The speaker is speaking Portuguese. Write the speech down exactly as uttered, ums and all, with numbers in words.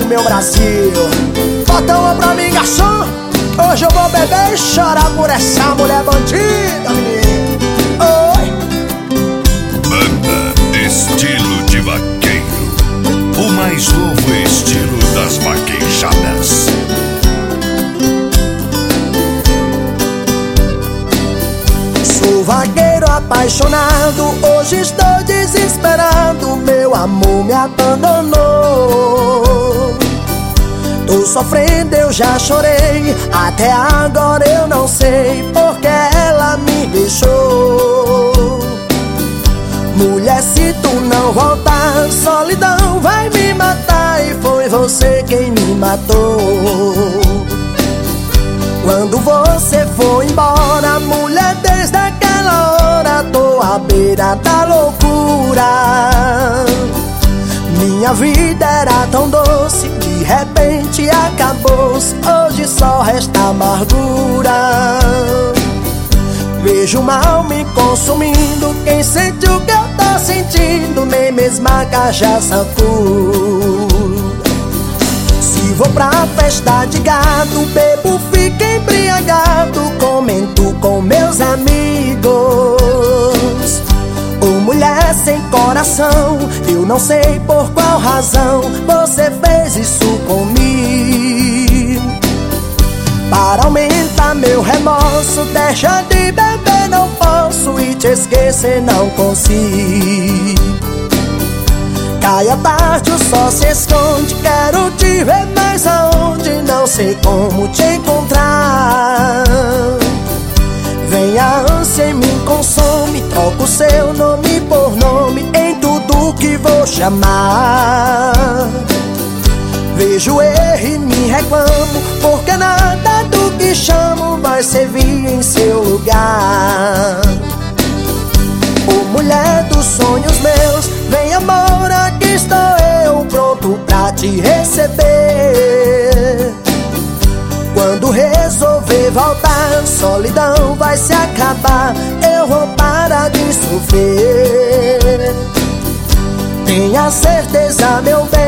meu Brasil. Bota uma pra mim, garçom. Hoje eu vou beber e chorar por essa mulher bandida, menino. Oi. Banda Estilo de Vaqueiro, o mais novo estilo das vaquejadas. Sou vaqueiro apaixonado, hoje estou desesperado, meu amor me abandonou. Tô sofrendo, eu já chorei, até agora eu não sei porque ela me deixou. Mulher, se tu não voltar, solidão vai me matar, e foi você quem me matou. Quando você foi embora, mulher, desde aquela hora tô à beira da loucura. Minha vida era tão doce, de repente acabou-se, hoje só resta amargura. Vejo o mal me consumindo, quem sente o que eu tô sentindo, nem mesmo a cachaça cura. Se vou pra festa de gado, bebo, fico embriagado, comento com meus amigos. Ô mulher sem coração, eu não sei por qual razão você fez isso comigo. Para aumentar meu remorso, deixa de beber, não posso, e te esquecer não consigo. Cai a tarde, o sol se esconde, quero te ver, mas aonde? Não sei como te encontrar. Vem a ânsia e me consome, troco seu nome por nome em tudo que vou chamar. Vejo erro e me reclamo, porque nada do que chamo vai servir em seu lugar. Ô mulher dos sonhos meus, vem amor, aqui estou eu, pronto pra te receber. Quando resolver voltar, solidão vai se acabar, eu vou parar de sofrer. Tenha certeza, meu bem,